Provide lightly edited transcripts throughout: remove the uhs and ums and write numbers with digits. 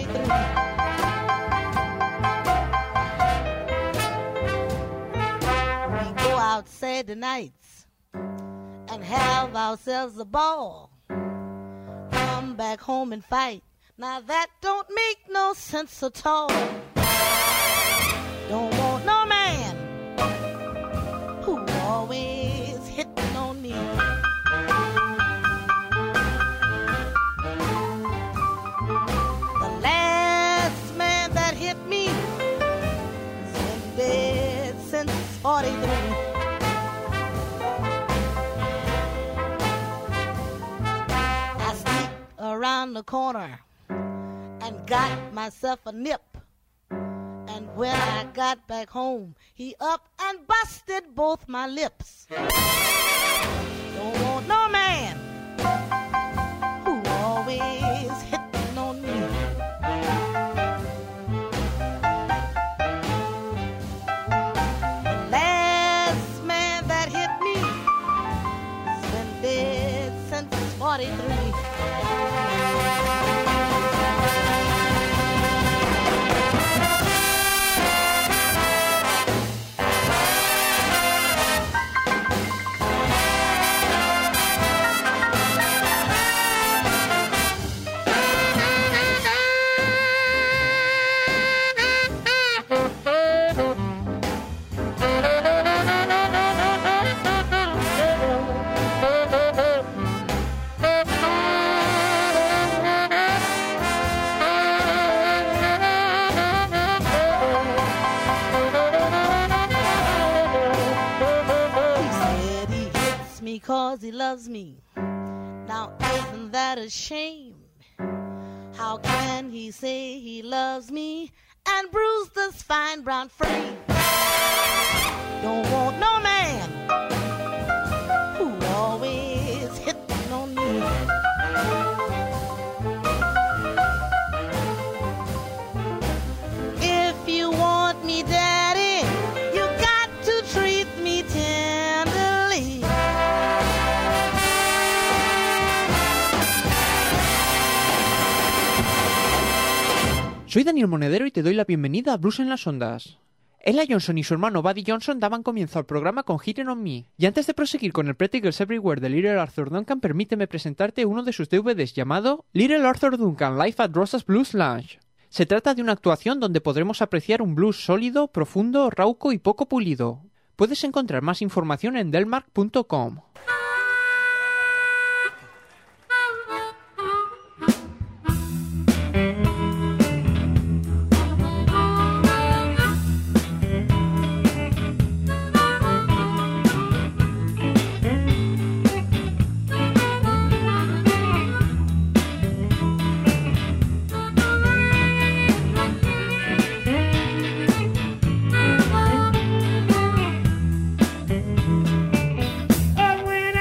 43. We go out Saturday nights and have ourselves a ball. Come back home and fight. Now that don't make no sense at all. Don't want no man who always hitting on me. The last man that hit me has been dead since 43. I sneaked around the corner and got myself a nip. And when I got back home, he up and busted both my lips. Don't want no man who always hitting on me. The last man that hit me has been dead since 43. Cause he loves me. Now isn't that a shame? How can he say he loves me and bruise this fine brown frame? Don't want no man who always hitting on me. If you want me, daddy, you got to treat me tenderly. Soy Daniel Monedero y te doy la bienvenida a Blues en las Ondas. Ella Johnson y su hermano Buddy Johnson daban comienzo al programa con Hitting on Me. Y antes de proseguir con el Pretty Girls Everywhere de Little Arthur Duncan, permíteme presentarte uno de sus DVDs llamado Little Arthur Duncan Live at Rosa's Blues Lounge. Se trata de una actuación donde podremos apreciar un blues sólido, profundo, rauco y poco pulido. Puedes encontrar más información en delmark.com. When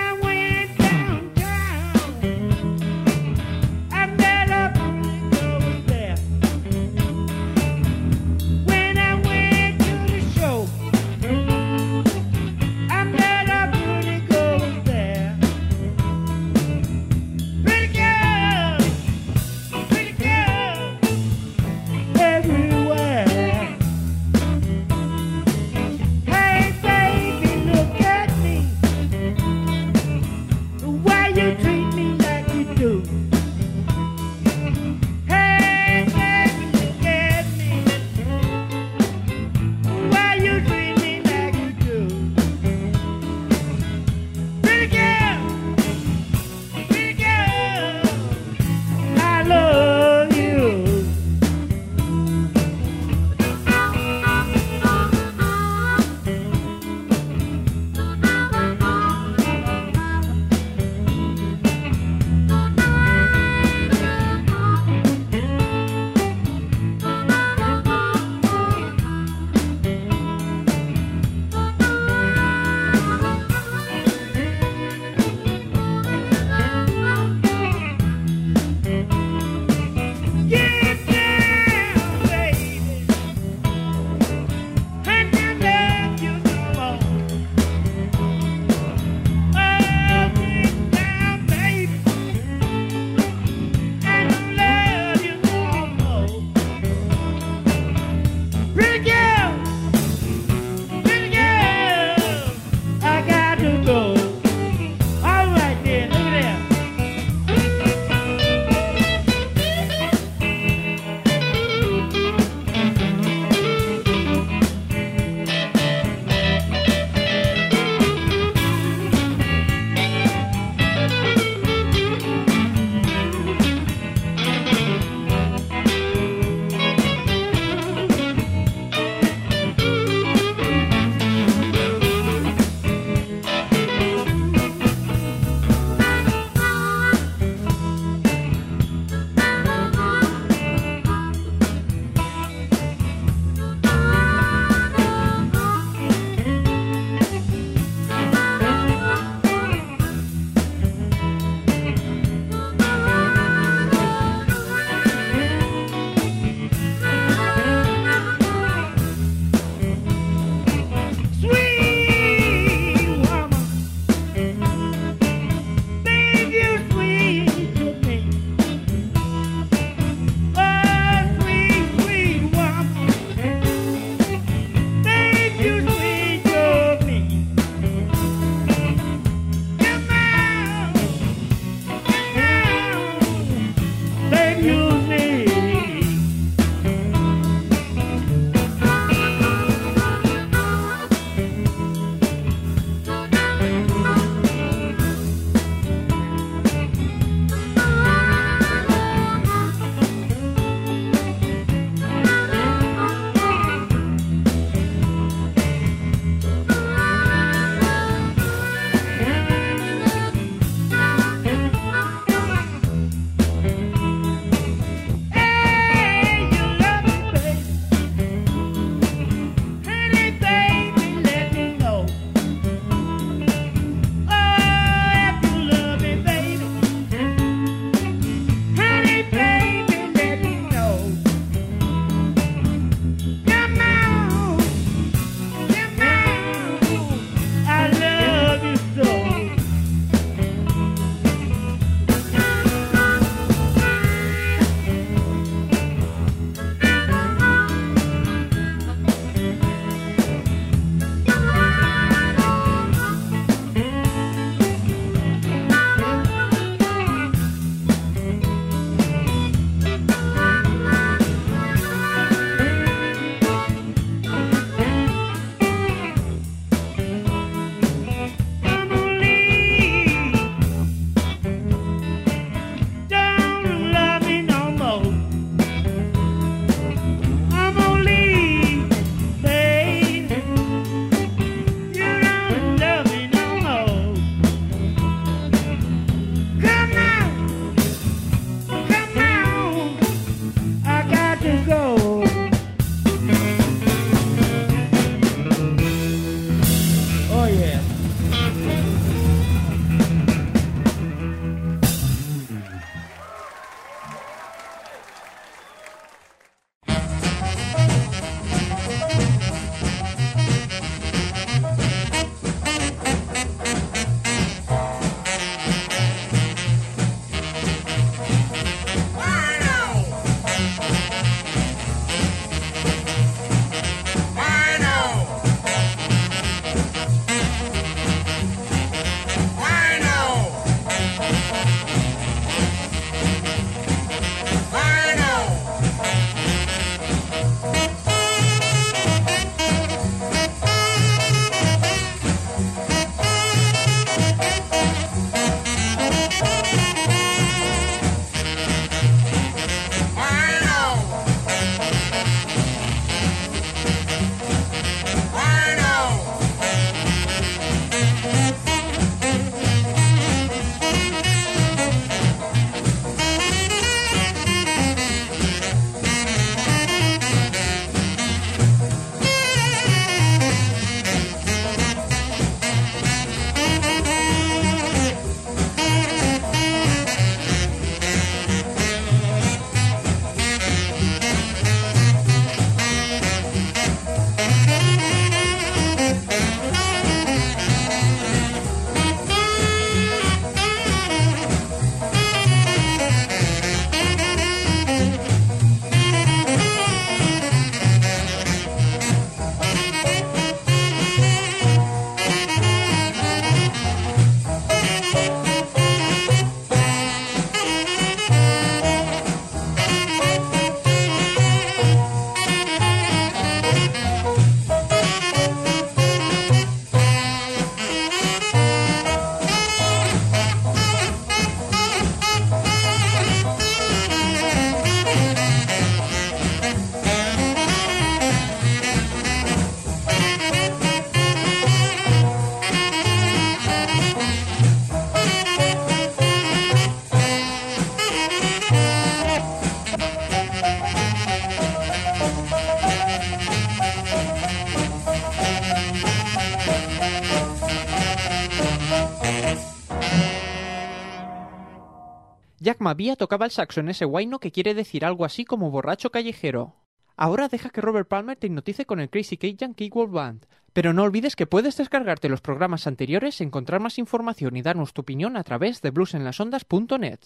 Jack Mavia tocaba el saxo en ese guayno que quiere decir algo así como borracho callejero. Ahora deja que Robert Palmer te hipnotice con el Crazy Cajun Cakewalk Band. Pero no olvides que puedes descargarte los programas anteriores, encontrar más información y darnos tu opinión a través de bluesenlasondas.net.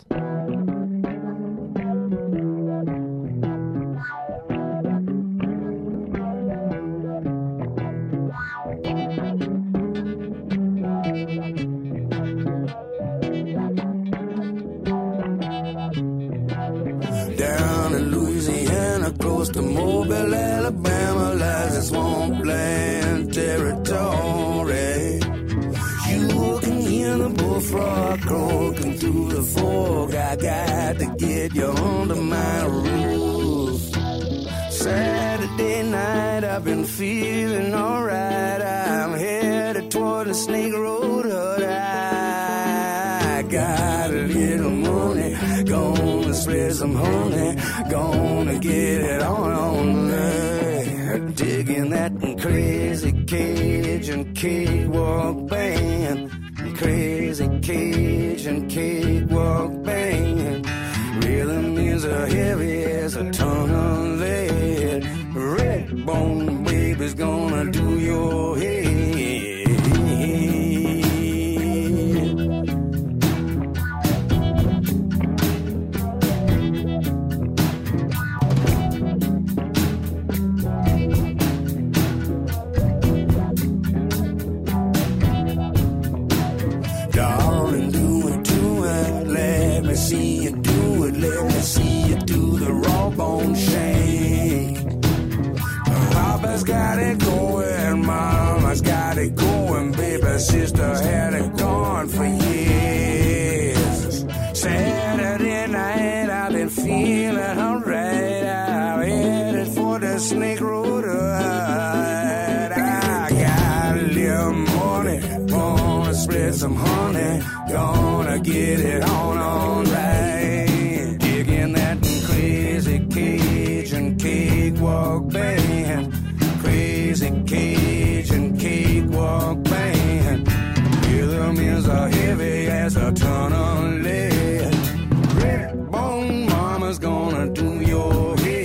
Down in Louisiana, close to Mobile, Alabama, lies a swampland territory. You can hear the bullfrog croaking through the fog. I got to get you under my roof. Saturday night, I've been feeling alright. I'm headed toward the Snake Road hut. I got a little money, gonna spread some honey, gonna get it on there. Digging that crazy Cajun Cakewalk Band, crazy Cajun Cakewalk Band. Rhythm is as heavy as a ton of lead. Red Bone Baby's gonna do your head. See you do it, let me see you do the raw bone shake. Papa's got it going, Mama's got it going, baby, sister had it going for years. Saturday night, I've been feeling alright. I'm headed for the Snake Road hut. I got a little money, gonna spread some honey, gonna get it on right. Digging that crazy Cajun Cakewalk Band, crazy Cajun Cakewalk Band. Rhythm is as heavy as a ton of lead. Red Bone Mama's gonna do your head.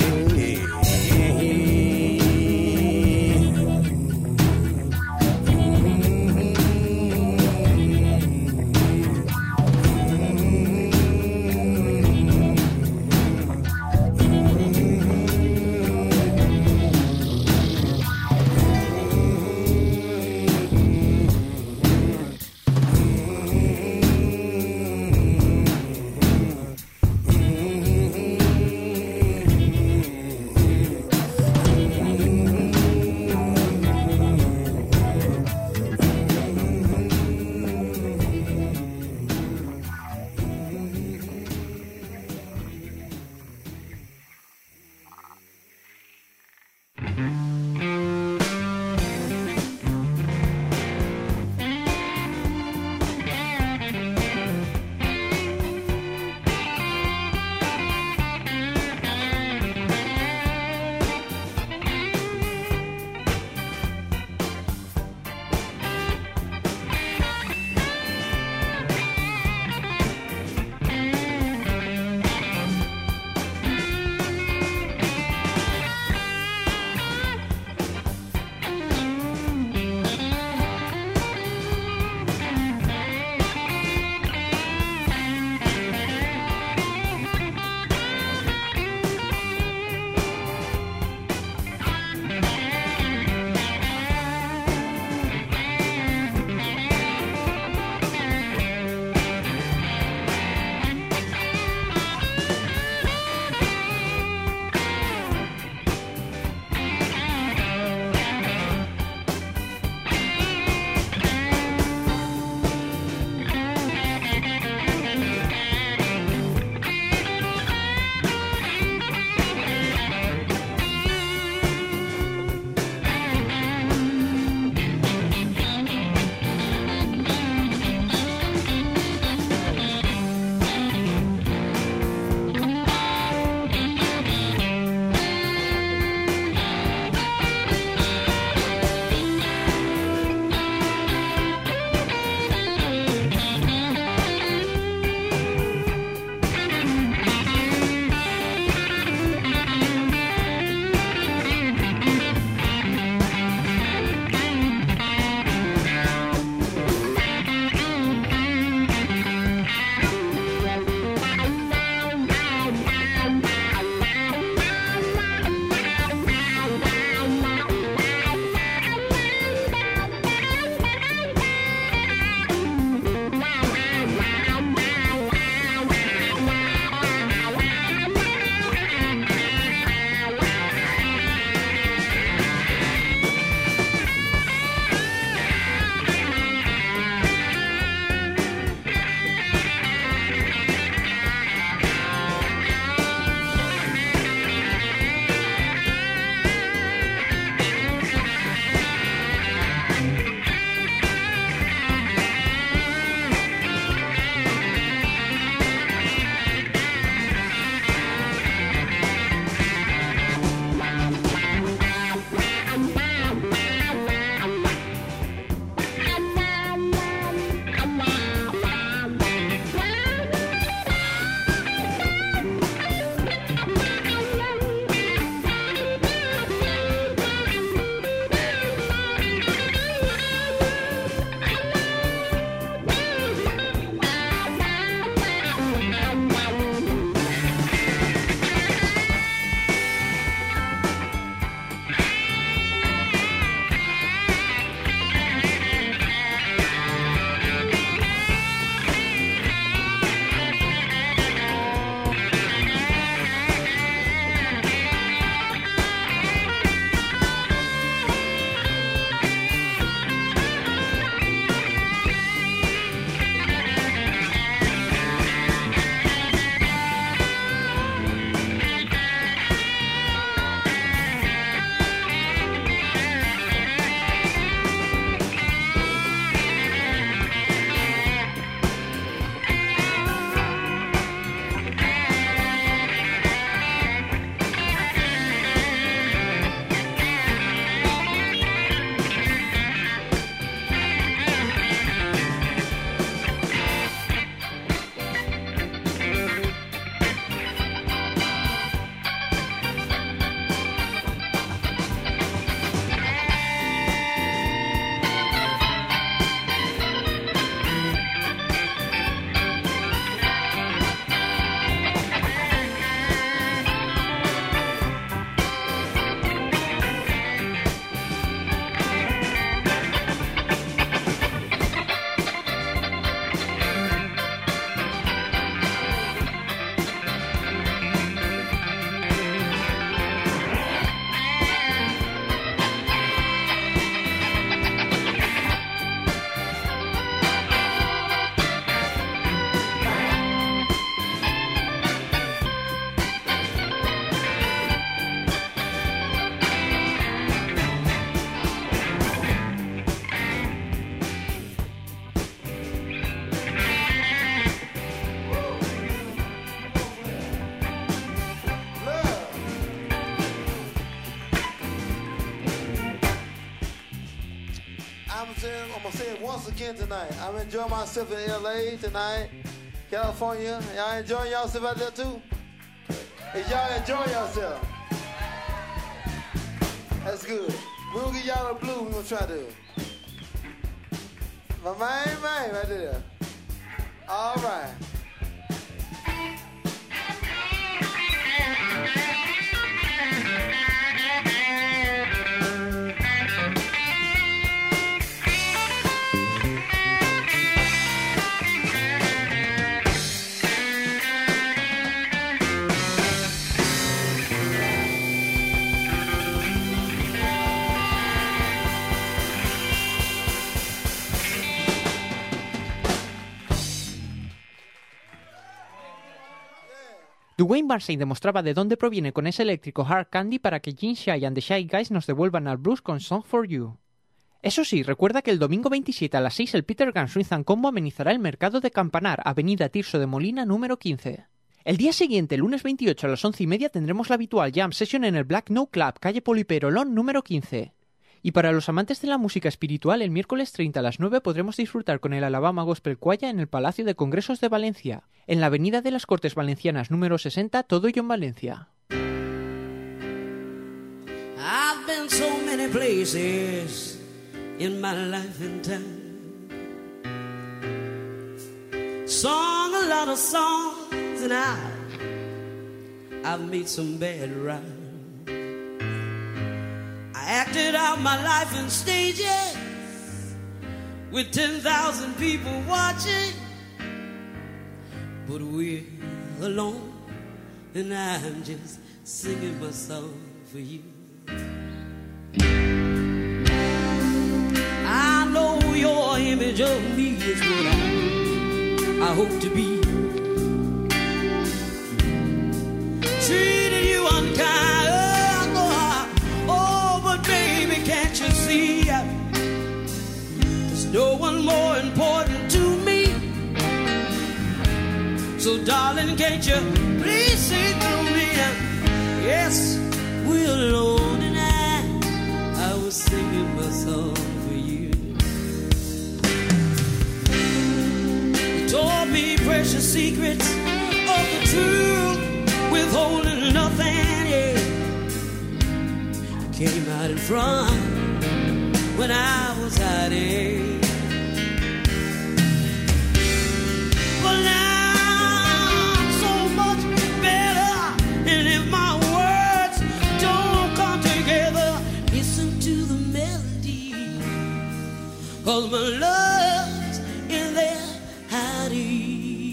once again tonight. I'm enjoying myself in LA tonight, California. Y'all enjoying yourself out there too? Is y'all enjoying yourself? That's good. We'll get y'all a blue. We're gonna try to. My man right there. All right. Dwayne Barnstein demostraba de dónde proviene con ese eléctrico Hard Candy para que Jim Shea and the Shy Guys nos devuelvan al blues con Song for You. Eso sí, recuerda que el domingo 27 a las 6 el Peter Gunn Swing and Combo amenizará el Mercado de Campanar, Avenida Tirso de Molina, número 15. El día siguiente, el lunes 28 a las 11:30, tendremos la habitual Jam Session en el Black No Club, calle Poliperolón, número 15. Y para los amantes de la música espiritual, el miércoles 30 a las 9 podremos disfrutar con el Alabama Gospel Choir en el Palacio de Congresos de Valencia, en la Avenida de las Cortes Valencianas número 60, todo ello en Valencia. I've been so many places in my life and time, sung a lot of songs and I've made some bad rhymes. I acted out my life in stages with 10,000 people watching, but we're alone and I'm just singing my song for you. I know your image of me is what I hope to be. Treated you unkind, baby, can't you see? There's no one more important to me. So darling, can't you please see through me? Yes, we're alone and I was singing my song for you. You told me precious secrets of the truth, withholding nothing, yeah. Came out in front when I was hiding, but now I'm so much better. And if my words don't come together, listen to the melody, 'cause my love's in there hiding.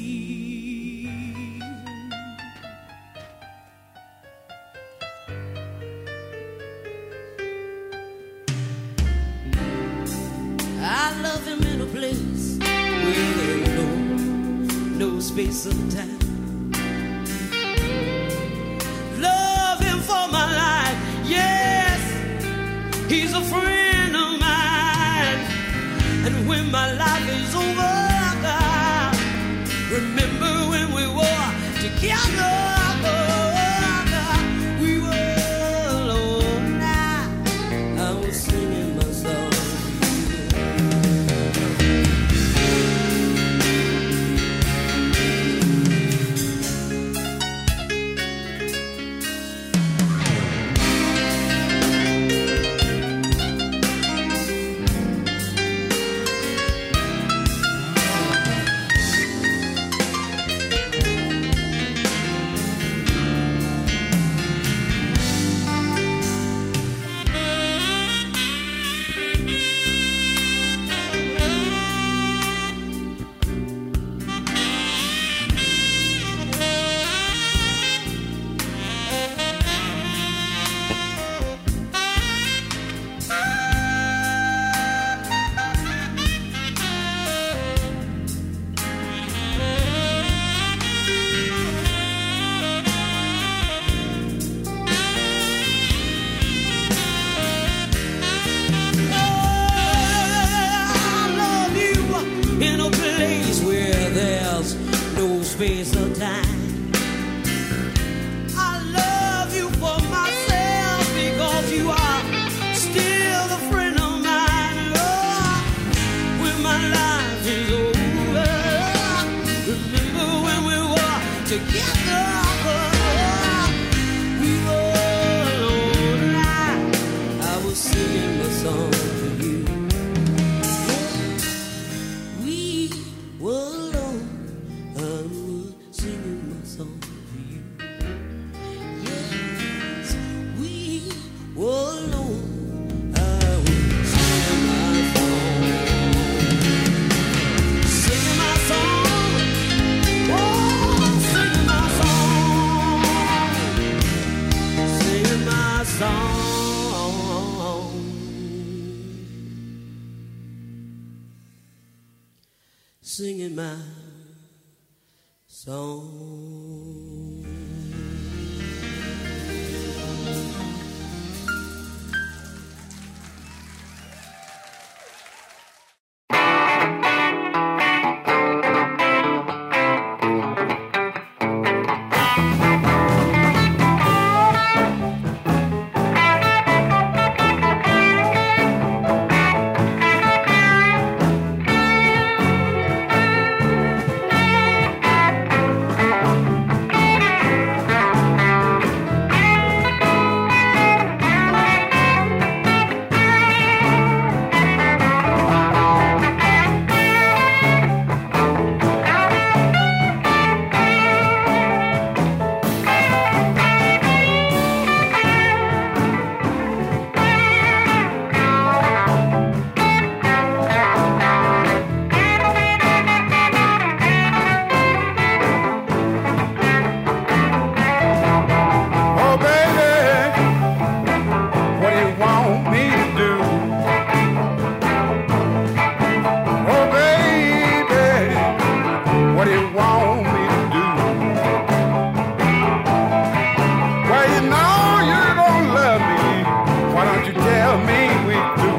I love him in a place where there's no space or time. Love him for my life, yes, he's a friend of mine. And when my life is over, remember when we were together. We were alone now, I was singing my song. Space of time. I love you for myself because you are still a friend of mine. Oh, when my together. We were alone and I was singing my song to you. We were alone, I was singing my song to you. Yes, we were alone, I was singing my song. Singing my song, oh, singing my song. Singing my song. Singing my song. Oh, baby, what do you want me to do? Oh, baby, what do you want me to do? Well, you know you don't love me. Why don't you tell me we do?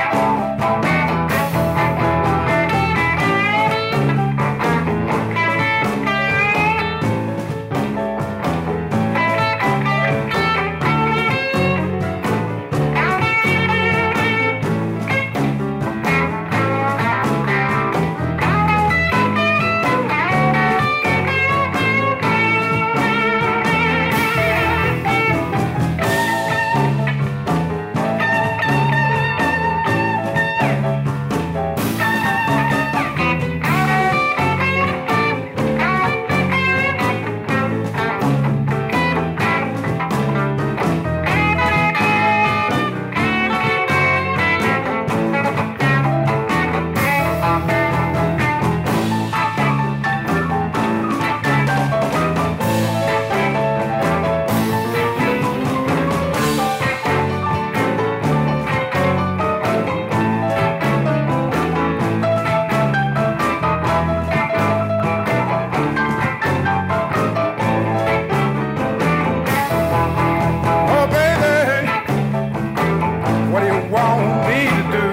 Oh, baby, what do you want me to do?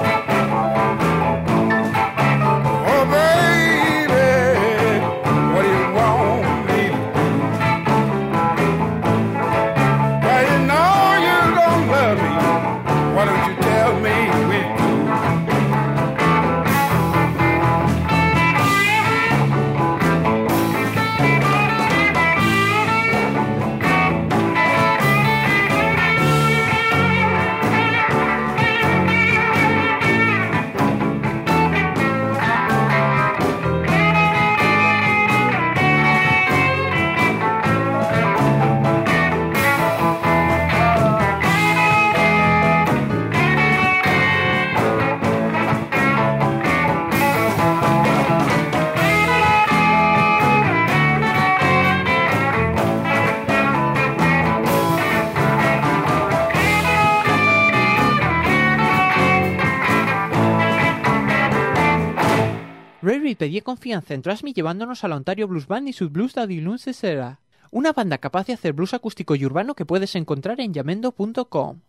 Oh, baby, what do you want me to do? Well, you know you don't love me. Why don't you tell me we do? Ray Reid pedía confianza en Trust Me llevándonos a la Ontario Blues Band y su Blues Daddy Lunes era una banda capaz de hacer blues acústico y urbano que puedes encontrar en yamendo.com.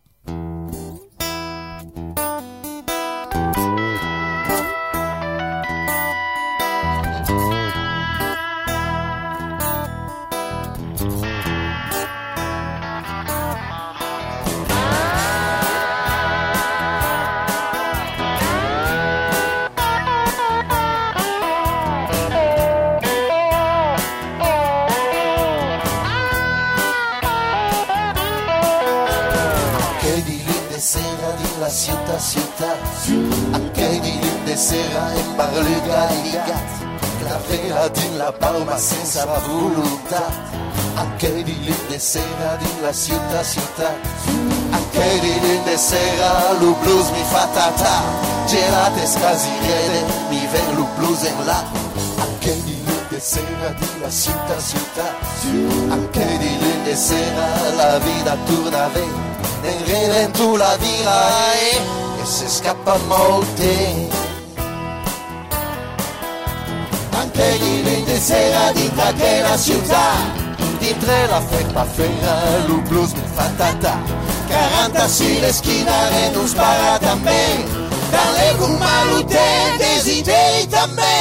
ciutat, aquell dilluns de sera em barluga lligat, clavera dins la palma sense voluntat, aquell dilluns de sera dins la ciutat, aquell dilluns de sera lo blues mi fa tata, gelat es quasi rede, mi ven lo blues en la, aquell dilluns de sera dins la ciutat, aquell dilluns de sera la vida torna bé, enrere tu la vila e s'escapa molt temps. Anche dilluns de sera dintre aquella ciutat, dintre la festa fera, lo blues mi fa tata, 46 l'esquina e non spara també, dans les goûts maloutés, desideri també.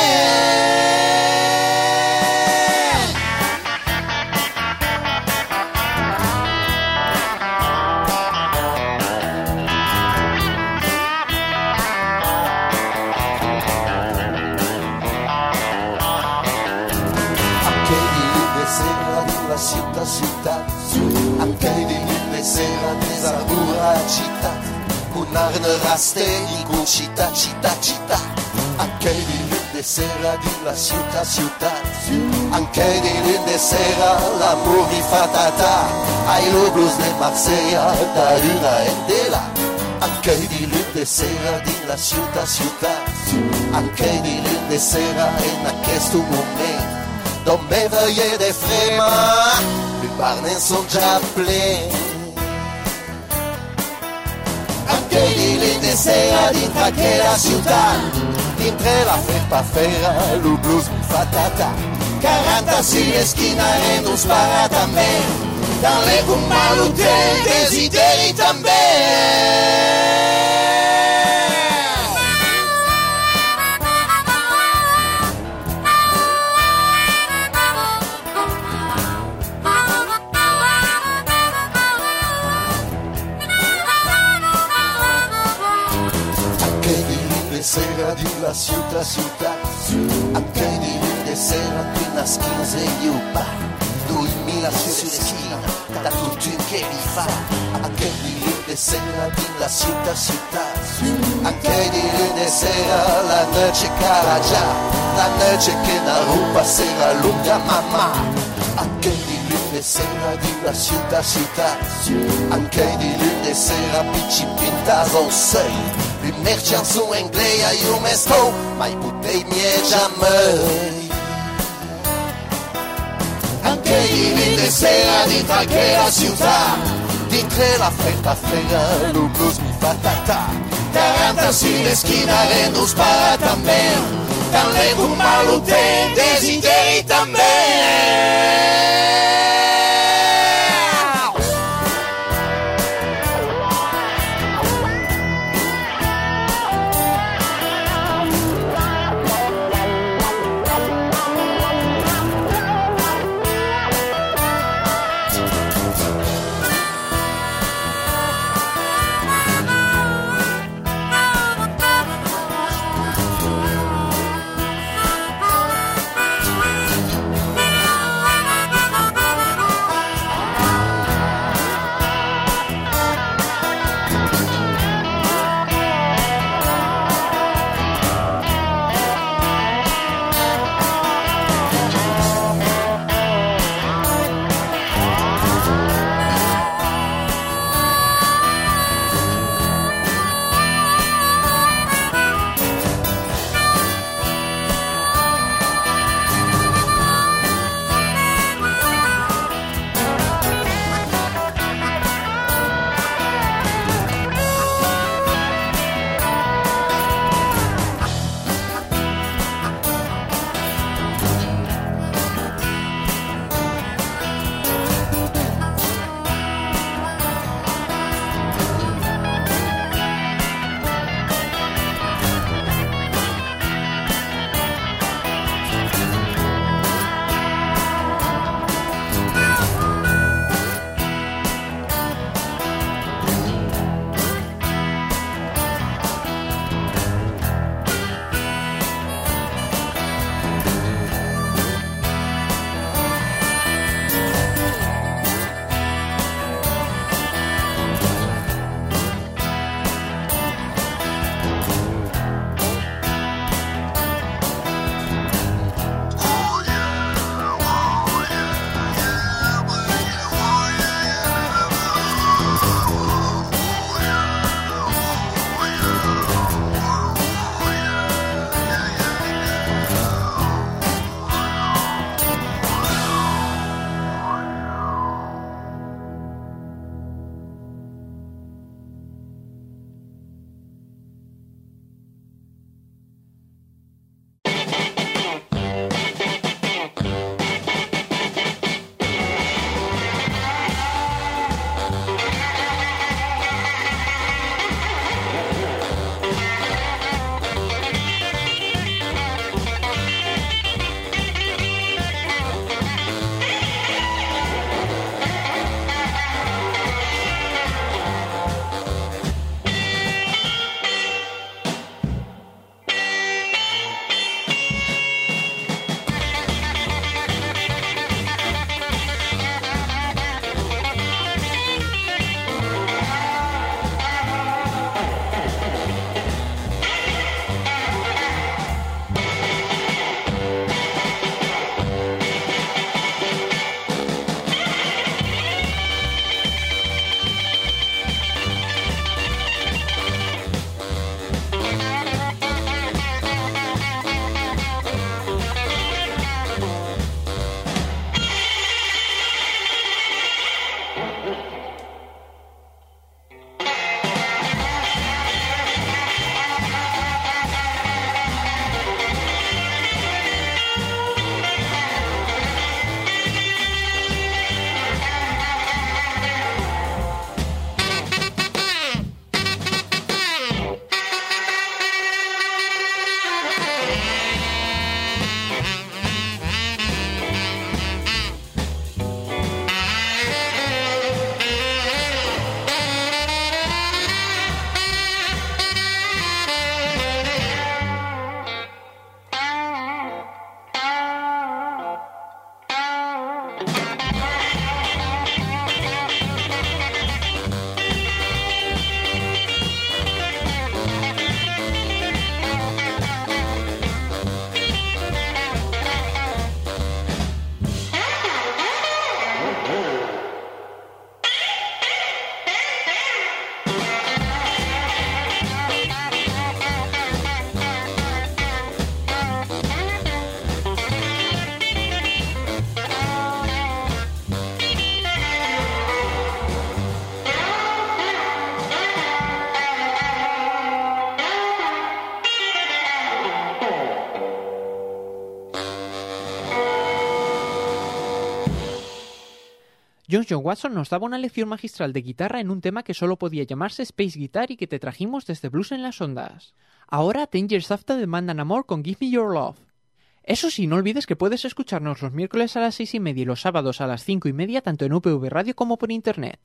Ciutat, aquell dilluns de sera desarrura ciutat, un arne raste i con ciutat, aquell dilluns de sera dins la ciutat, aquell dilluns de sera l'amor mi fa tata, ai lo blues de Marsella, da una endela, aquell dilluns de sera dins la ciutat, aquell dilluns de sera en aquest moment, d'on me veia de frema, les barnes són ja plens. Aquell dilluns de sera dintre aquella ciutat, dintre la festa fera, lo blues mi fa tata, 46 l'esquina e non spara també, dans les goûts maloutés, desideri també. Sera dins la ciutat, aquell dilluns de sera quines 15 i un bar, 2000 sur l'esquina, da tutto che li fa, aquell dilluns de sera dins la ciutat, aquell dilluns de sera la noche cara già, la noche che na rupa sera lunga mamma, aquell dilluns de sera dins la ciutat, aquell dilluns de sera pici pintas on sei, les merchants sont anglais à UNESCO, mai potei miei jamais. Anche dilluns de sera dintre aquella ciutat, dintre la festa fera, lo blues mi fa tata, 46 l'esquina e non spara també, dans les goûts maloutés, desideri també. John Watson nos daba una lección magistral de guitarra en un tema que solo podía llamarse Space Guitar y que te trajimos desde Blues en las Ondas. Ahora, 10 Years After demandan amor con Give Me Your Love. Eso sí, no olvides que puedes escucharnos los miércoles a las 6:30 y los sábados a las 5:30 tanto en UPV Radio como por internet.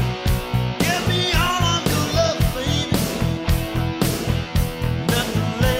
Nothing less.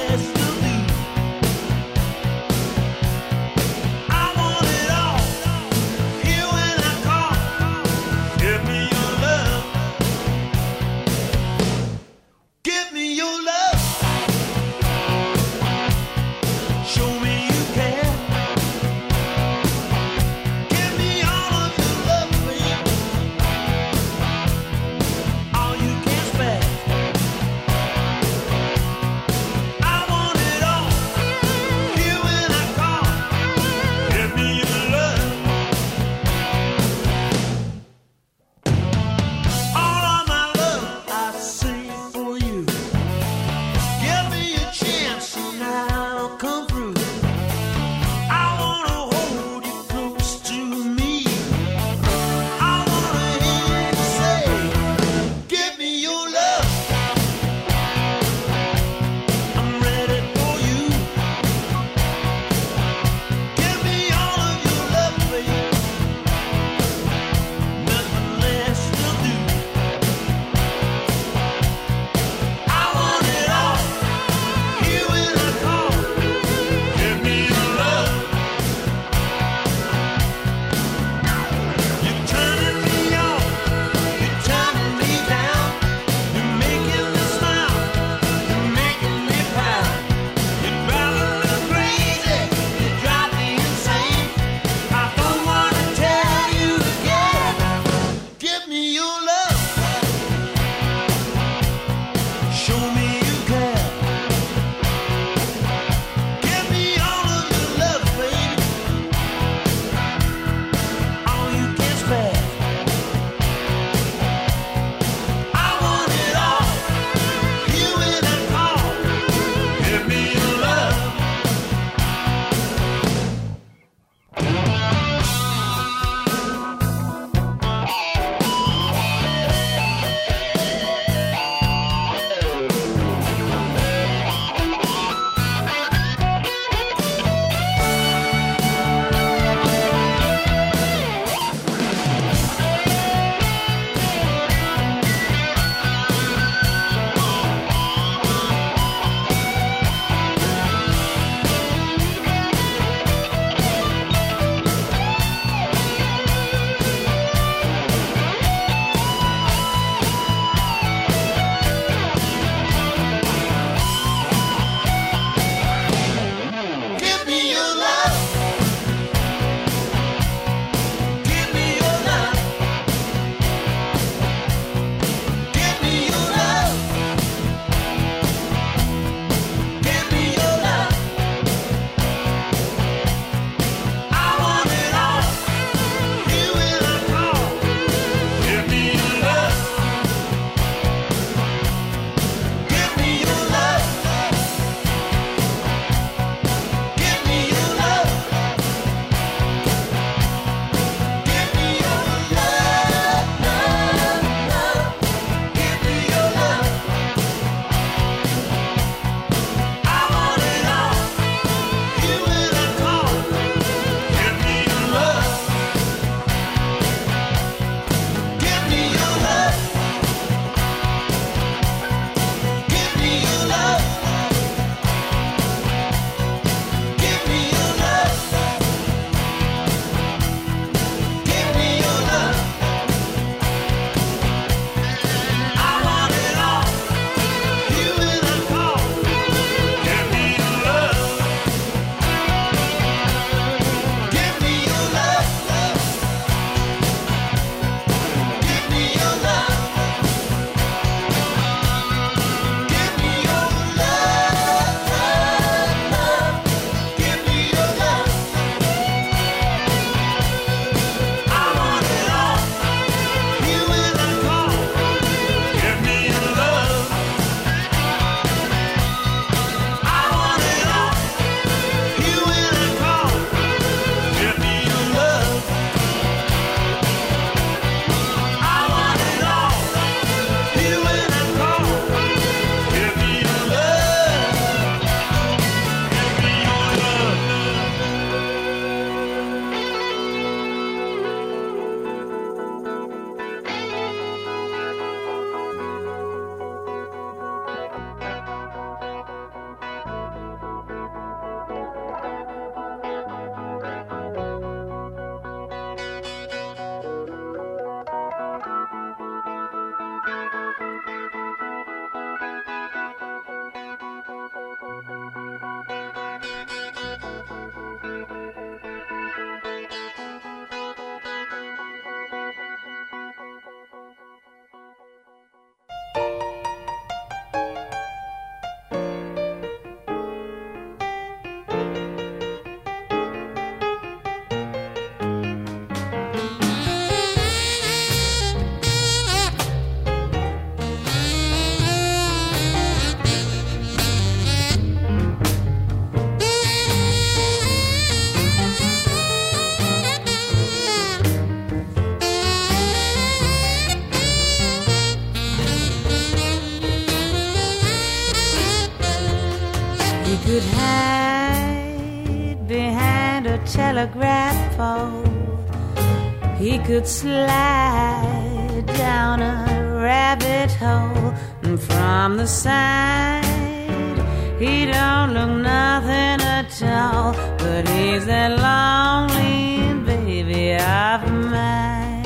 could hide behind a telegraph pole. He could slide down a rabbit hole, and from the side he don't look nothing at all, but he's that lonely baby of mine.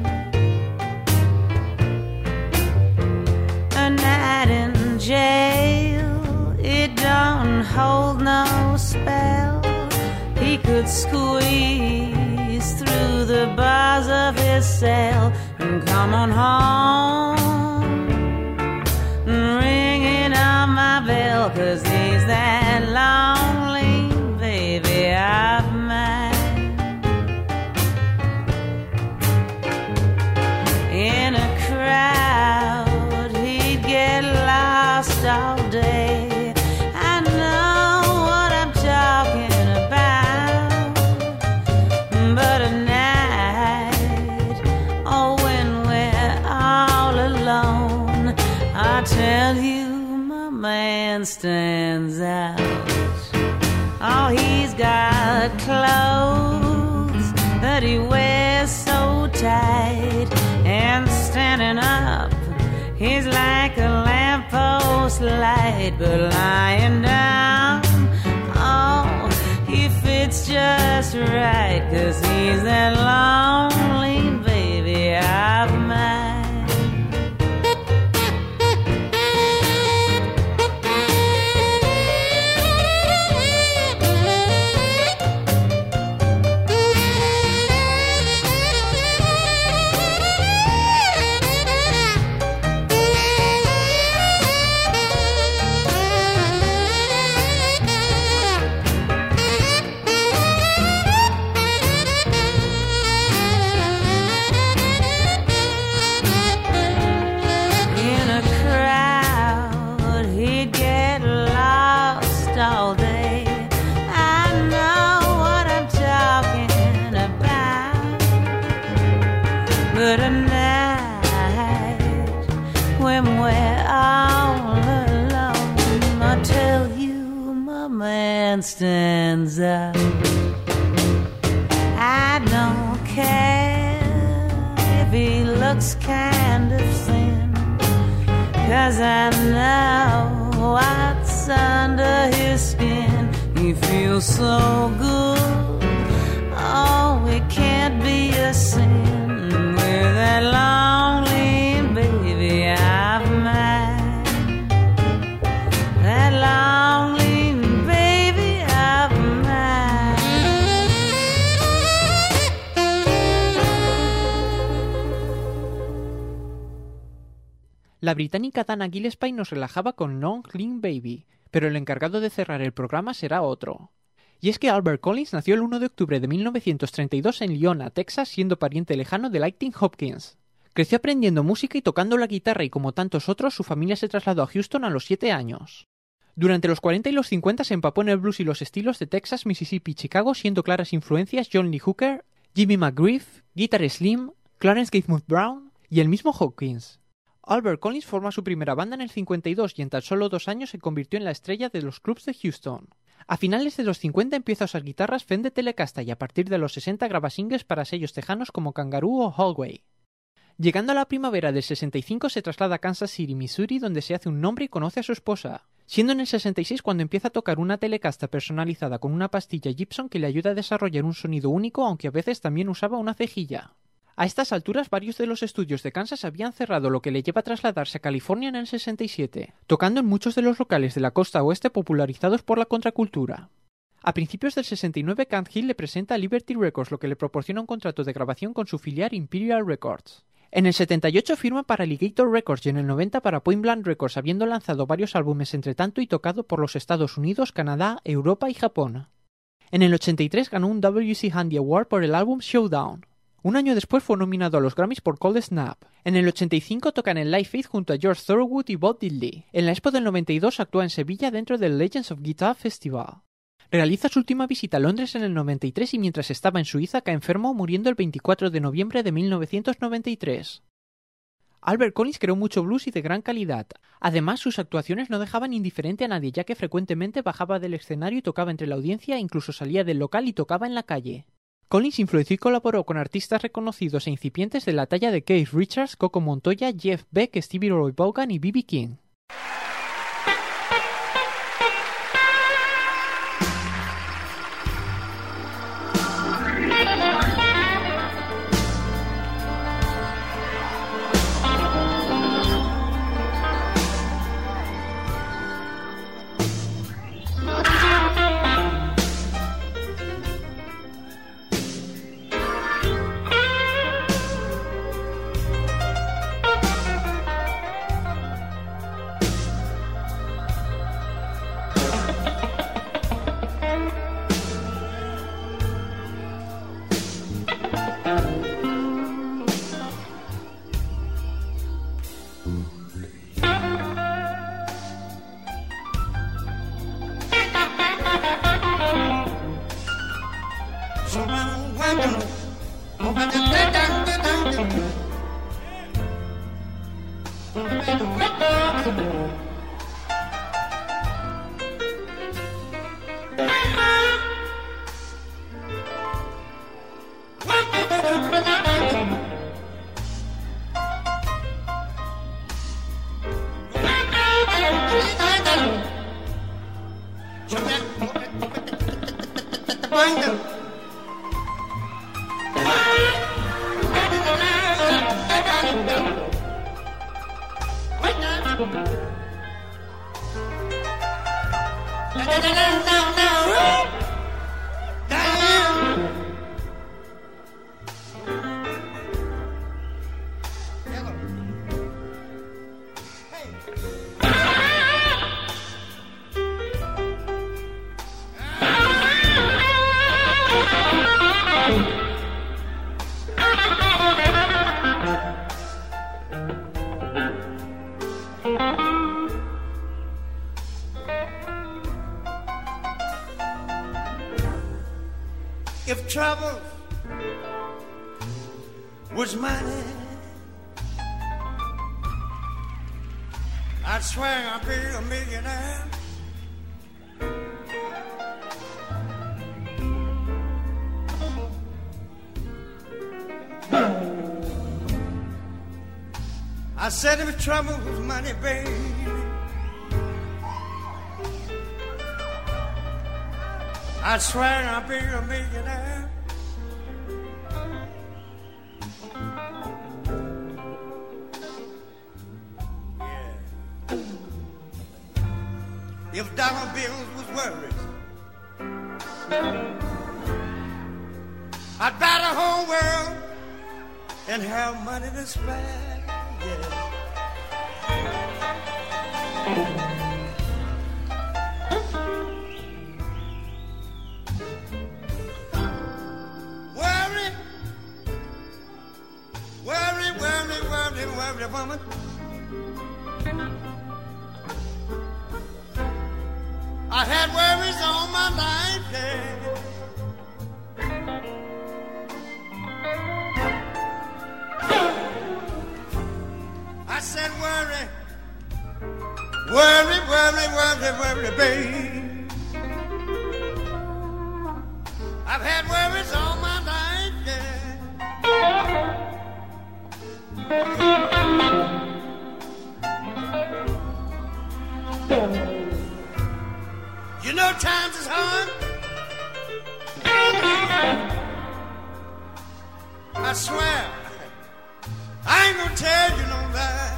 A night in jail, it don't hold no spell. He could squeeze through the bars of his cell and come on home, ringing on my bell, 'cause he's that lonely baby of mine. In a crowd, he'd get lost all day. I know what I'm talking about, but at night, oh, when we're all alone, I tell you, my man stands out. Oh, he's got clothes that he wears so tight, and standing up, he's like a lamppost light, but lying down, oh, he fits just right, 'cause he's that lonely baby of mine. All day, I know what I'm talking about, but at night, when we're all alone, I tell you, my man stands up. I don't care if he looks kind of thin, 'cause I know what's under his skin. He feels so good, oh, it can't be a sin with that lonely baby of mine. That lonely baby of mine. La británica Dana Gillespie nos relajaba con Long Clean Baby, pero el encargado de cerrar el programa será otro. Y es que Albert Collins nació el 1 de octubre de 1932 en Leona, Texas, siendo pariente lejano de Lightning Hopkins. Creció aprendiendo música y tocando la guitarra, y como tantos otros, su familia se trasladó a Houston a los 7 años. Durante los 40 y los 50 se empapó en el blues y los estilos de Texas, Mississippi y Chicago, siendo claras influencias John Lee Hooker, Jimmy McGriff, Guitar Slim, Clarence Gatewood Brown y el mismo Hopkins. Albert Collins forma su primera banda en el 52 y en tan solo 2 años se convirtió en la estrella de los clubs de Houston. A finales de los 50 empieza a usar guitarras Fender Telecaster y a partir de los 60 graba singles para sellos tejanos como Kangaroo o Hallway. Llegando a la primavera del 65 se traslada a Kansas City, Missouri, donde se hace un nombre y conoce a su esposa, siendo en el 66 cuando empieza a tocar una Telecaster personalizada con una pastilla Gibson que le ayuda a desarrollar un sonido único, aunque a veces también usaba una cejilla. A estas alturas varios de los estudios de Kansas habían cerrado, lo que le lleva a trasladarse a California en el 67, tocando en muchos de los locales de la costa oeste popularizados por la contracultura. A principios del 69 Camp Hill le presenta a Liberty Records, lo que le proporciona un contrato de grabación con su filial Imperial Records. En el 78 firma para Alligator Records y en el 90 para Point Blank Records, habiendo lanzado varios álbumes entre tanto y tocado por los Estados Unidos, Canadá, Europa y Japón. En el 83 ganó un WC Handy Award por el álbum Showdown. Un año después fue nominado a los Grammys por Cold Snap. En el 85 tocan en Live Aid junto a George Thorogood y Bob Diddley. En la Expo del 92 actúa en Sevilla dentro del Legends of Guitar Festival. Realiza su última visita a Londres en el 93 y mientras estaba en Suiza cae enfermo, muriendo el 24 de noviembre de 1993. Albert Collins creó mucho blues y de gran calidad. Además, sus actuaciones no dejaban indiferente a nadie, ya que frecuentemente bajaba del escenario y tocaba entre la audiencia, e incluso salía del local y tocaba en la calle. Collins influenció y colaboró con artistas reconocidos e incipientes de la talla de Keith Richards, Coco Montoya, Jeff Beck, Stevie Ray Vaughan y B.B. King. If trouble was money, I'd swear I'd be a millionaire. I said if trouble was money, baby, I'd swear I'd be a millionaire. Yeah. If dollar bills was worries, I'd buy the whole world and have money to spare. Yeah. Worry, woman. I had worries all my life, yeah. I said worry, babe. I've had worries all my life, yeah. You know times is hard. I swear I ain't gonna tell you no lie.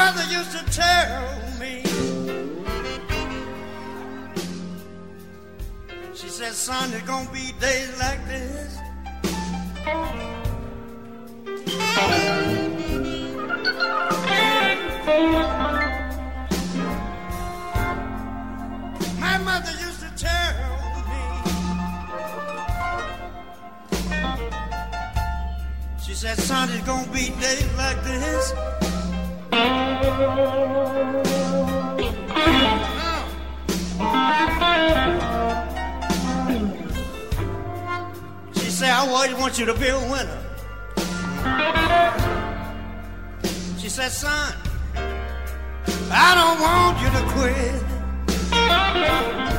mother used to tell me, she said, son, there's gonna be days like this. My mother used to tell me, she said, son, there's gonna be days like this. She said, I always want you to be a winner. She said, son, I don't want you to quit.